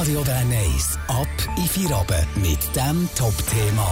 Radio Bern 1, ab in Feierabend mit diesem Top-Thema.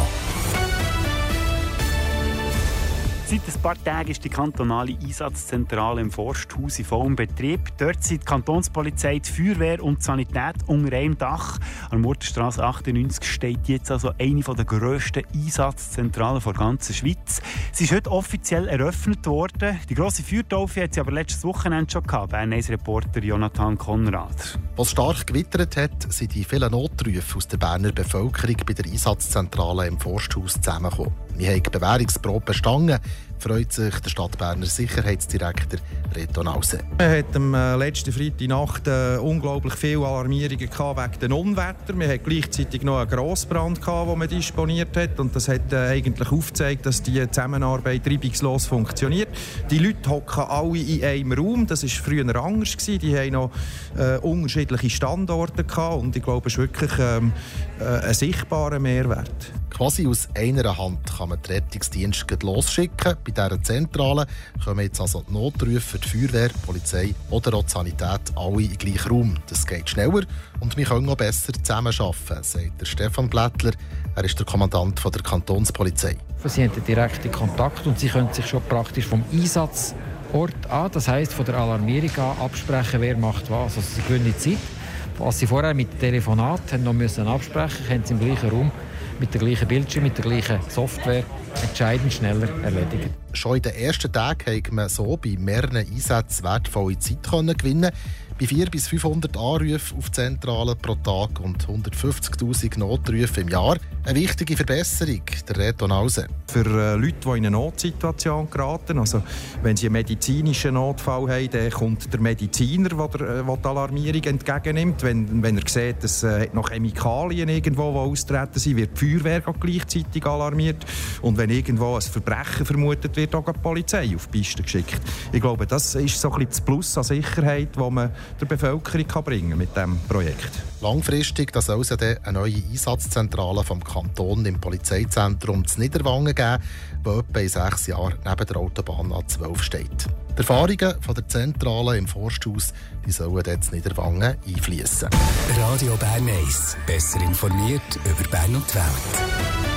Seit ein paar Tagen ist die kantonale Einsatzzentrale im Forsthaus in vollem Betrieb. Dort sind die Kantonspolizei, die Feuerwehr und die Sanität unter einem Dach. An der Murtenstrasse 98 steht jetzt also eine der grössten Einsatzzentralen der ganzen Schweiz. Sie ist heute offiziell eröffnet worden. Die grosse Feuertaufe hat sie aber letztes Wochenende schon gehabt. Bern 1-Reporter Jonathan Konrad. Was stark gewittert hat, sind die vielen Notrufe aus der Berner Bevölkerung bei der Einsatzzentrale im Forsthaus zusammengekommen. Wir haben die Bewährungsprobe bestanden, freut sich der Stadtberner Sicherheitsdirektor Reto Nause. Wir hatten am letzten Freitagnacht unglaublich viele Alarmierungen wegen den Unwetter. Wir hatten gleichzeitig noch einen Grossbrand, den man disponiert hat. Und das hat eigentlich aufgezeigt, dass die Zusammenarbeit reibungslos funktioniert. Die Leute hocken alle in einem Raum. Das war früher anders. Die hatten noch unterschiedliche Standorte gehabt. Und ich glaube, es ist wirklich ein sichtbarer Mehrwert. Quasi aus einer Hand kann man die Rettungsdienste losschicken. Bei dieser Zentrale kommen jetzt also die Notrufe für die Feuerwehr, die Polizei oder auch die Sanität alle in den gleichen Raum. Das geht schneller und wir können auch besser zusammenarbeiten, sagt der Stefan Blättler. Er ist der Kommandant der Kantonspolizei. Sie haben den direkten Kontakt und sie können sich schon praktisch vom Einsatzort an, das heisst von der Alarmierung an, absprechen, wer macht was. Also sie gewinnen Zeit. Was sie vorher mit dem Telefonat haben noch müssen absprechen, können sie im gleichen Raum mit der gleichen Bildschirm, mit der gleichen Software entscheidend schneller erledigen. Schon in den ersten Tagen konnte man so bei mehreren Einsätzen wertvolle Zeit gewinnen. Bei 400 bis 500 Anrufen auf Zentralen pro Tag und 150'000 Notrufe im Jahr. Eine wichtige Verbesserung, der Reto Nause. Für Leute, die in eine Notsituation geraten, also wenn sie einen medizinischen Notfall haben, dann kommt der Mediziner, der die Alarmierung entgegennimmt. Wenn er sieht, dass noch Chemikalien irgendwo austreten sind, wird die Feuerwehr gleichzeitig alarmiert. Und wenn irgendwo ein Verbrechen vermutet wird, auch die Polizei auf die Piste geschickt. Ich glaube, das ist so ein bisschen das Plus an Sicherheit, das man der Bevölkerung bringen kann mit diesem Projekt. Langfristig soll es dann eine neue Einsatzzentrale vom Kanton im Polizeizentrum zu Niederwangen geben, wo etwa in 6 Jahren neben der Autobahn A12 steht. Die Erfahrungen von der Zentrale im Forsthaus sollen dort in Niederwangen einfließen. Radio Bern 1, besser informiert über Bern und die Welt.